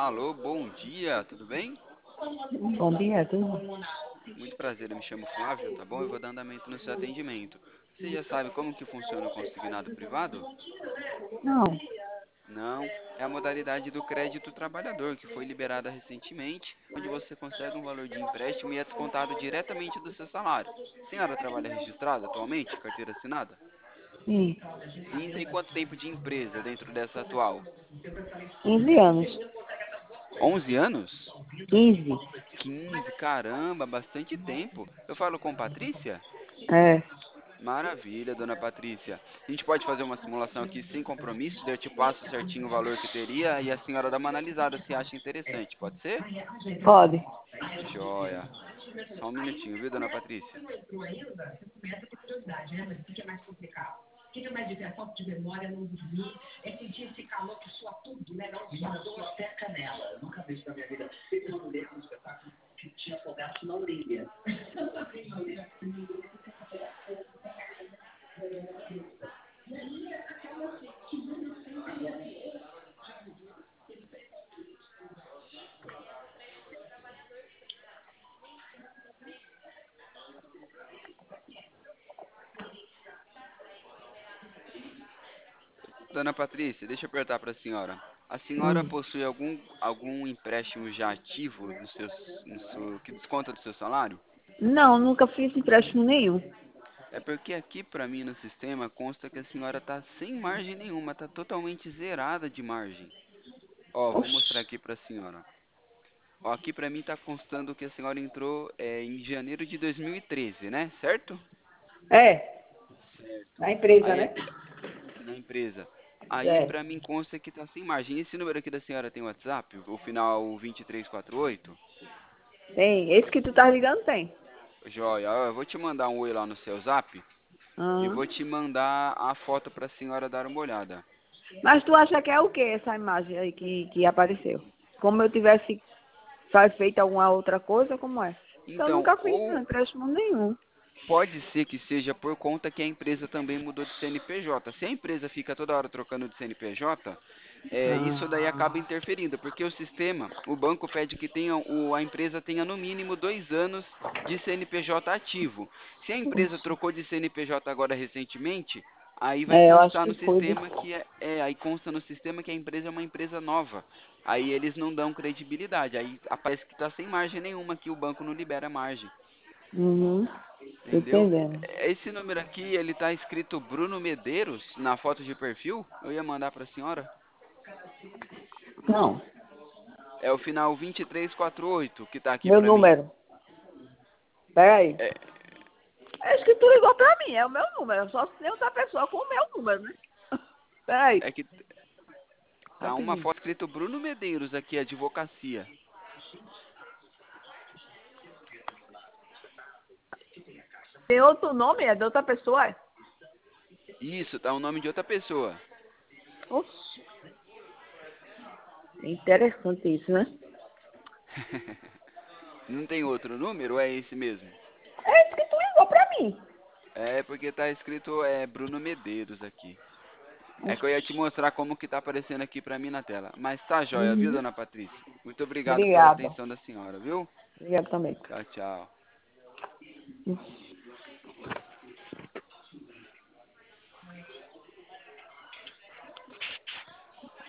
Alô, bom dia, tudo bem? Bom dia, tudo? Muito prazer, eu me chamo Flávio, tá bom? Eu vou dar andamento no seu atendimento. Você já sabe como que funciona o consignado privado? Não. Não, é a modalidade do crédito trabalhador que foi liberada recentemente, onde você consegue um valor de empréstimo e é descontado diretamente do seu salário. Senhora trabalha registrada atualmente, carteira assinada? Sim. Sim, tem quanto tempo de empresa dentro dessa atual? 15 anos. 11 anos? 15. 15, caramba, bastante tempo. Eu falo com Patrícia? É. Maravilha, dona Patrícia. A gente pode fazer uma simulação aqui sem compromisso, daí eu te passo certinho o valor que teria e a senhora dá uma analisada se acha interessante, pode ser? Pode. Joia. Só um minutinho, viu, dona Patrícia? Dona Patrícia, deixa eu perguntar para a senhora. A senhora Hum. possui algum empréstimo já ativo que desconta do seu salário? Não, nunca fiz empréstimo nenhum. É porque aqui para mim no sistema consta que a senhora está sem margem nenhuma, está totalmente zerada de margem. Ó, vou mostrar Oxi. aqui para a senhora. Ó, aqui para mim está constando que a senhora entrou em janeiro de 2013, né? Certo? É, Certo. na empresa, Aí né? aqui na empresa. Aí É. para mim consta que está sem margem. Esse número aqui da senhora tem WhatsApp? O final 2348? Tem. Esse que tu tá ligando tem. Joia, ó, eu vou te mandar um oi lá no seu Zap e Aham. vou te mandar a foto para a senhora dar uma olhada. Mas tu acha que é o que essa imagem aí que apareceu? Como eu tivesse feito alguma outra coisa, como é? Eu Então, nunca fiz ou empréstimo nenhum. pode ser que seja por conta que a empresa também mudou de CNPJ. Se a empresa fica toda hora trocando de CNPJ, isso daí acaba Ah. interferindo, porque o sistema, o banco pede que a empresa tenha no mínimo 2 anos de CNPJ ativo. Se a empresa trocou de CNPJ agora recentemente, aí vai É, eu acho constar que no foi. sistema aí consta no sistema que a empresa é uma empresa nova. Aí eles não dão credibilidade. Aí aparece que está sem margem nenhuma, que o banco não libera margem. Uhum. Tô Entendeu? entendendo. Esse número aqui, ele tá escrito Bruno Medeiros na foto de perfil. Eu ia mandar para a senhora. Não. É o final 2348 que tá aqui Meu para mim. número. Pera aí. É, Acho que tu ligou pra mim, é o meu número. Só se tem outra pessoa com o meu número, né? Peraí, é que tá uma rapidinho. foto escrito Bruno Medeiros aqui, advocacia. Tem outro nome? É de outra pessoa? É? Isso, tá o nome de outra pessoa. Oxi, interessante isso, né? Não tem outro número? Ou é esse mesmo? É isso que tu ligou pra mim. É porque tá escrito Bruno Medeiros aqui. É que eu ia te Oxi. mostrar como que tá aparecendo aqui para mim na tela. Mas tá joia, viu, Uhum. dona Patrícia? Muito obrigado pela Obrigada. atenção da senhora, viu? Obrigada também. Tchau, tchau.